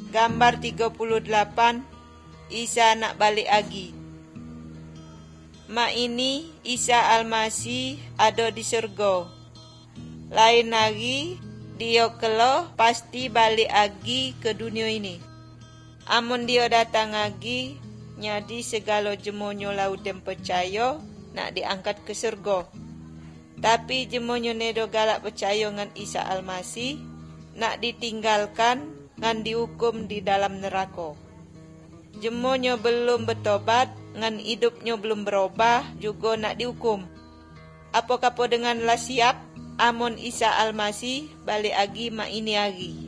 Gambar 38, Isa nak balik lagi. Mak ini Isa Almasih ada di surga. Lain lagi dia keluh pasti balik lagi ke dunia ini. Amun dia datang lagi, nyadi segala jemonyo laudem percaya nak diangkat ke surga. Tapi jemonyo nedo galak percaya ngan Isa Almasih, nak ditinggalkan ngan dihukum di dalam neraka. Jemonyo belum bertobat ngan hidupnya belum berubah juga nak dihukum. Apa-apa dengan lah siap amun Isa Almasih balik lagi mak ini hari.